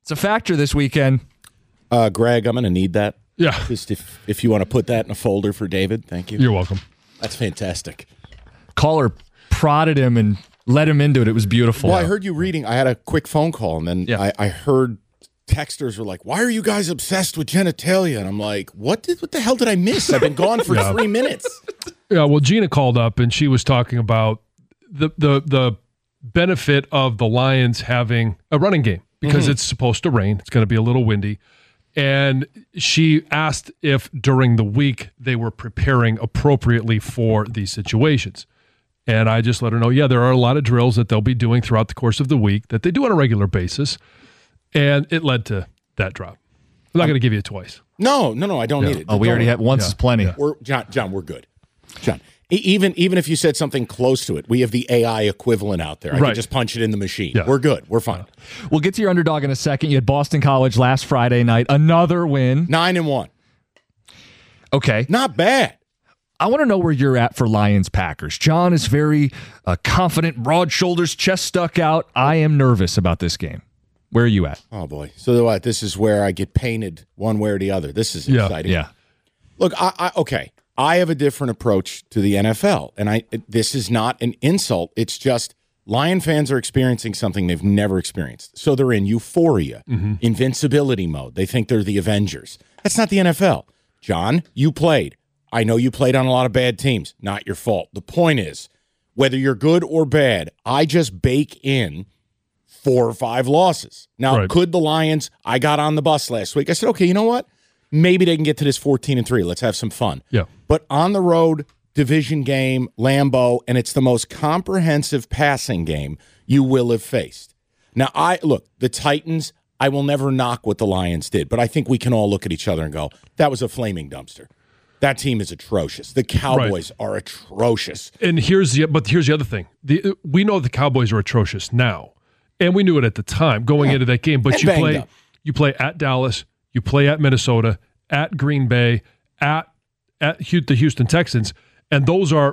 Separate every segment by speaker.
Speaker 1: It's a factor this weekend.
Speaker 2: Greg, I'm going to need that.
Speaker 3: Yeah.
Speaker 2: Just if you want to put that in a folder for David, thank you.
Speaker 3: You're welcome.
Speaker 2: That's fantastic.
Speaker 1: Caller prodded him and led him into it. It was beautiful.
Speaker 2: Well, I heard you reading. I had a quick phone call, and then I heard texters were like, "Why are you guys obsessed with genitalia?" And I'm like, what the hell did I miss? I've been gone for 3 minutes.
Speaker 3: Yeah, well, Gina called up, and she was talking about the benefit of the Lions having a running game because it's supposed to rain. It's going to be a little windy. And she asked if during the week they were preparing appropriately for these situations. And I just let her know, there are a lot of drills that they'll be doing throughout the course of the week that they do on a regular basis. And it led to that drop. I'm not going to give you it twice.
Speaker 2: No, I don't need it.
Speaker 1: Oh, we already had once is plenty.
Speaker 2: Yeah. John, we're good. John, even if you said something close to it, we have the AI equivalent out there. I can just punch it in the machine. Yeah. We're good. We're fine.
Speaker 1: We'll get to your underdog in a second. You had Boston College last Friday night. Another win.
Speaker 2: 9-1.
Speaker 1: Okay.
Speaker 2: Not bad.
Speaker 1: I want to know where you're at for Lions-Packers. John is very confident, broad shoulders, chest stuck out. I am nervous about this game. Where are you at?
Speaker 2: Oh, boy. So what? This is where I get painted one way or the other. This is exciting.
Speaker 1: Yeah.
Speaker 2: Look, okay. I have a different approach to the NFL, and this is not an insult. It's just Lion fans are experiencing something they've never experienced. So they're in euphoria, invincibility mode. They think they're the Avengers. That's not the NFL. John, you played. I know you played on a lot of bad teams. Not your fault. The point is, whether you're good or bad, I just bake in 4 or 5 losses. Now, could the Lions, I got on the bus last week. I said, okay, you know what? Maybe they can get to this 14-3. Let's have some fun.
Speaker 3: Yeah.
Speaker 2: But on the road, division game, Lambeau, and it's the most comprehensive passing game you will have faced. Now, the Titans, I will never knock what the Lions did, but I think we can all look at each other and go, that was a flaming dumpster. That team is atrocious. The Cowboys are atrocious.
Speaker 3: And here's the other thing. We know the Cowboys are atrocious now, and we knew it at the time going into that game. But you play at Dallas, you play at Minnesota, at Green Bay, at the Houston Texans, and those are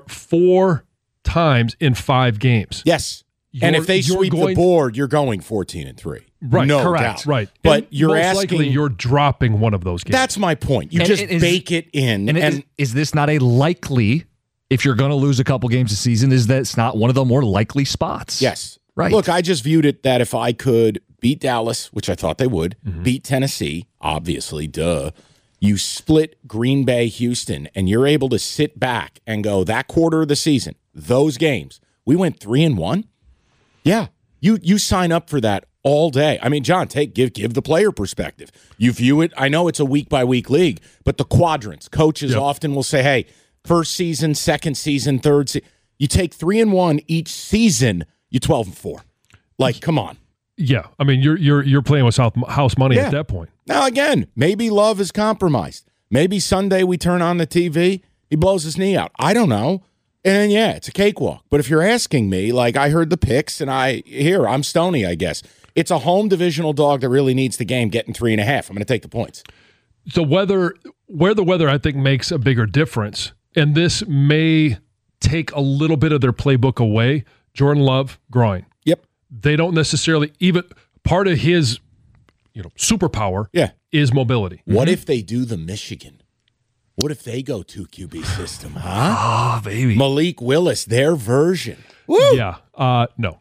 Speaker 3: 4 times in 5 games.
Speaker 2: Yes. And if they sweep the board, you're going 14-3.
Speaker 3: Right,
Speaker 2: no
Speaker 3: correct.
Speaker 2: doubt.
Speaker 3: Right.
Speaker 2: But
Speaker 3: and
Speaker 2: you're
Speaker 3: most
Speaker 2: asking,
Speaker 3: likely you're dropping one of those games.
Speaker 2: That's my point. You just bake it in.
Speaker 1: And is this not a likely, if you're going to lose a couple games a season, is that it's not one of the more likely spots?
Speaker 2: Yes.
Speaker 1: Right.
Speaker 2: Look, I just viewed it that if I could beat Dallas, which I thought they would, beat Tennessee, obviously, duh. You split Green Bay, Houston, and you're able to sit back and go, that quarter of the season, those games, we went 3-1. Yeah. You sign up for that all day. I mean, John, give the player perspective. You view it, I know it's a week-by-week league, but the quadrants, coaches often will say, hey, first season, second season, third season. You take 3-1 each season, you're 12-4. Like, come on.
Speaker 3: Yeah. I mean, you're playing with house money at that point.
Speaker 2: Now, again, maybe Love is compromised. Maybe Sunday we turn on the TV, he blows his knee out. I don't know. And then, it's a cakewalk. But if you're asking me, like I heard the picks, and I'm Stoney, I guess. It's a home divisional dog that really needs the game getting 3.5. I'm going to take the points.
Speaker 3: So where the weather, I think, makes a bigger difference, and this may take a little bit of their playbook away, Jordan Love, groin.
Speaker 2: Yep.
Speaker 3: They don't necessarily, even part of his superpower is mobility.
Speaker 2: What if they do the Michigan? What if they go 2 QB system, huh?
Speaker 1: Oh, baby.
Speaker 2: Malik Willis, their version.
Speaker 3: Woo! Yeah. No.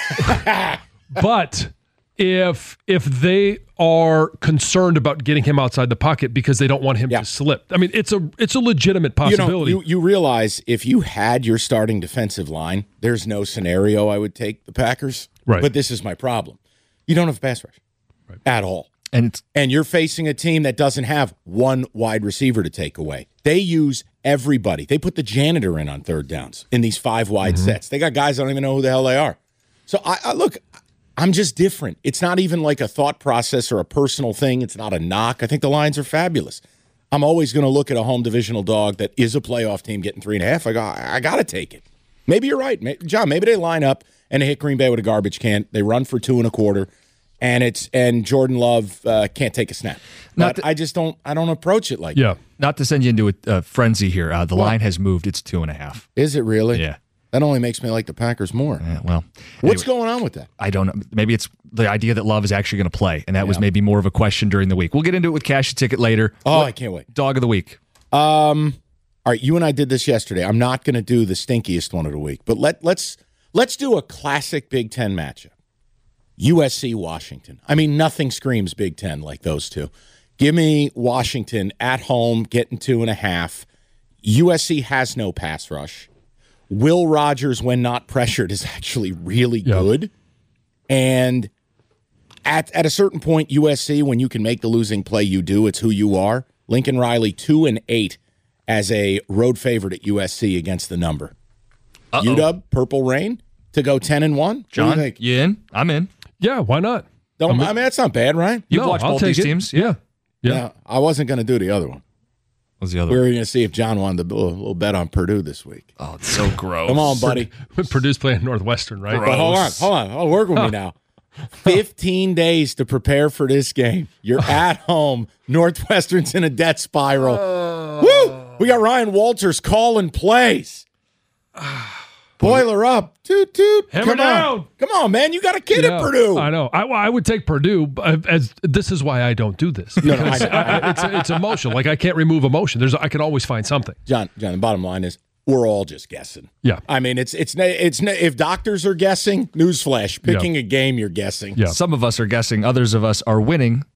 Speaker 3: But if they are concerned about getting him outside the pocket because they don't want him to slip, I mean, it's a legitimate possibility.
Speaker 2: You realize if you had your starting defensive line, there's no scenario I would take the Packers.
Speaker 3: Right.
Speaker 2: But this is my problem. You don't have a pass rush at all.
Speaker 1: And
Speaker 2: you're facing a team that doesn't have one wide receiver to take away. They use everybody. They put the janitor in on third downs in these 5 wide sets. They got guys I don't even know who the hell they are. So I'm just different. It's not even like a thought process or a personal thing. It's not a knock. I think the Lions are fabulous. I'm always going to look at a home divisional dog that is a playoff team getting 3.5. I got to take it. Maybe you're right, John. Maybe they line up and they hit Green Bay with a garbage can. They run for 2.25. And Jordan Love can't take a snap. But I don't approach it like that.
Speaker 1: Not to send you into a frenzy here. The line has moved. It's 2.5.
Speaker 2: Is it really?
Speaker 1: Yeah.
Speaker 2: That only makes me like the Packers more.
Speaker 1: Yeah, well,
Speaker 2: What's
Speaker 1: anyway,
Speaker 2: going on with that?
Speaker 1: I don't know. Maybe it's the idea that Love is actually going to play, and that was maybe more of a question during the week. We'll get into it with Cash the Ticket later.
Speaker 2: Oh, I can't wait.
Speaker 1: Dog of the week.
Speaker 2: All right, you and I did this yesterday. I'm not going to do the stinkiest one of the week, but let's do a classic Big Ten matchup. USC Washington. I mean, nothing screams Big Ten like those two. Give me Washington at home, getting 2.5. USC has no pass rush. Will Rogers, when not pressured, is actually really good. And at a certain point, USC, when you can make the losing play, you do. It's who you are. Lincoln Riley, 2-8 as a road favorite at USC against the number. UW, Purple Rain, to go 10-1.
Speaker 1: John, you in? I'm in.
Speaker 3: Yeah, why not?
Speaker 2: I mean, that's not bad, right?
Speaker 1: You've watched both these teams?
Speaker 3: Yeah.
Speaker 2: I wasn't going to do the other one.
Speaker 1: What was the other
Speaker 2: We
Speaker 1: one?
Speaker 2: were going to see if John wanted to do a little bet on Purdue this week.
Speaker 1: Oh, it's so gross.
Speaker 2: Come on, buddy.
Speaker 3: Purdue's playing Northwestern, right?
Speaker 1: Gross.
Speaker 2: But hold on. Oh, work with me now. 15 days to prepare for this game. You're at home. Northwestern's in a death spiral. Woo! We got Ryan Walters calling plays. Boiler up. Toot, toot.
Speaker 3: Hammer down.
Speaker 2: Come on, man. You got a kid at Purdue.
Speaker 3: I know. I would take Purdue. As this is why I don't do this. Because it's emotional. Like I can't remove emotion. I can always find something.
Speaker 2: John, the bottom line is we're all just guessing.
Speaker 3: Yeah.
Speaker 2: I mean, it's if doctors are guessing, newsflash, picking a game you're guessing.
Speaker 3: Yeah.
Speaker 1: Some of us are guessing. Others of us are winning